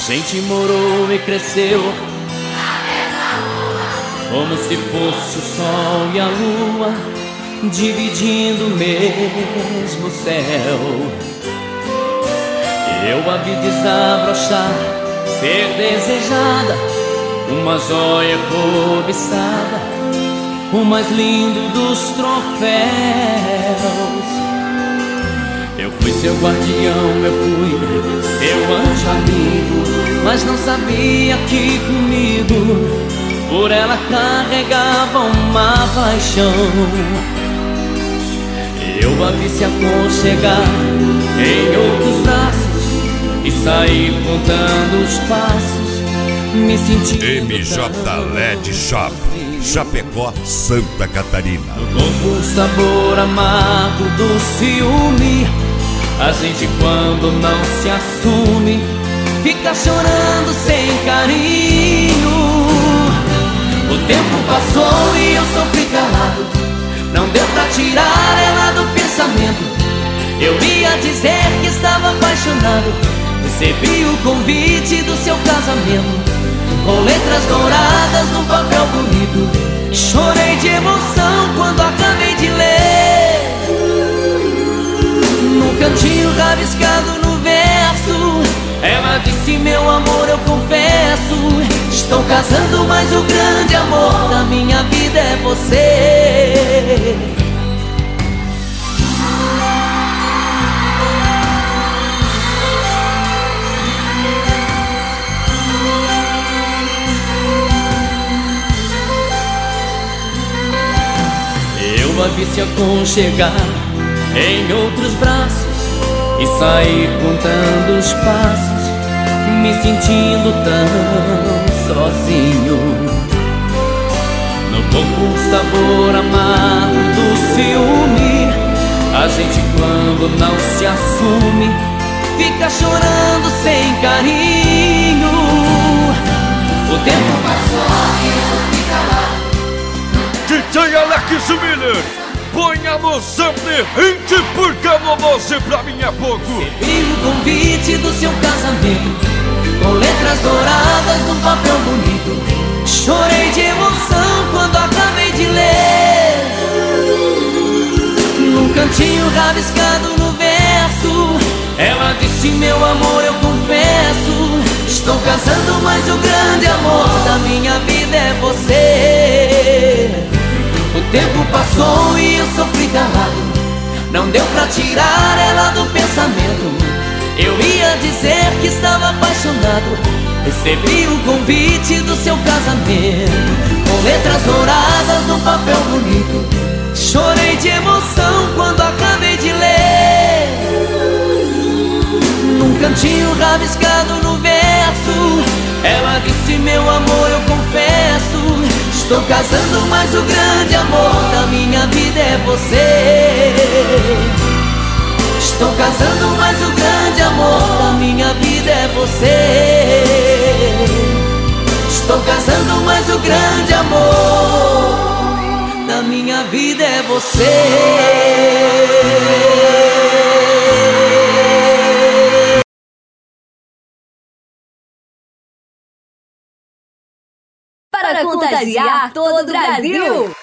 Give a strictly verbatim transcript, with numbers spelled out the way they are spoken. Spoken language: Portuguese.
gente morou e cresceu como se fosse o sol e a lua dividindo o mesmo céu. Eu a vi desabrochar, ser desejada, uma joia cobiçada, o mais lindo dos troféus. Eu fui seu guardião, eu fui seu anjo amigo, mas não sabia que comigo por ela carregava uma paixão. Eu a vi se aconchegar em outros braços e saí contando os passos, me sentindo M J L E D Shop, Chapecó, Santa Catarina. No corpo o sabor amargo do ciúme, a gente quando não se assume fica chorando sem carinho. O tempo passou e eu sofri calado, não deu pra tirar ela do pensamento. Eu ia dizer que estava apaixonado, recebi o convite do seu casamento, com letras douradas num papel bonito. Chorei de emoção quando acabei de ler, num cantinho rabiscado no verso, ela disse: meu amor, eu confesso, estou casando, mas o grande amor da minha vida é você. Eu a vi se aconchegar em outros braços e saí contando os passos, me sentindo tão sozinho. No corpo o sabor amargo do ciúme, a gente quando não se assume fica chorando sem carinho. O tempo passou e eu sofri calado. D J Alex Miller, ponha no sample Hint, porque não você pra mim é pouco. Recebi o convite do seu casamento, com letras douradas num papel bonito. Chorei de emoção quando acabei de ler, num cantinho rabiscado no verso, ela disse: meu amor, eu confesso, estou casando, mas o grande amor da minha vida é você. O tempo passou e eu sofri calado, não deu pra tirar ela do pensamento. Eu ia dizer que estava apaixonado, recebi o convite do seu casamento, com letras douradas num papel bonito. Chorei de emoção quando acabei de ler, num cantinho rabiscado no verso, ela disse: meu amor, eu confesso, estou casando, mas o grande amor da minha vida é você. Estou casando, mas o grande amor da minha vida é você. Estou casando, mas o grande amor da minha vida é você. Para contagiar todo o Brasil.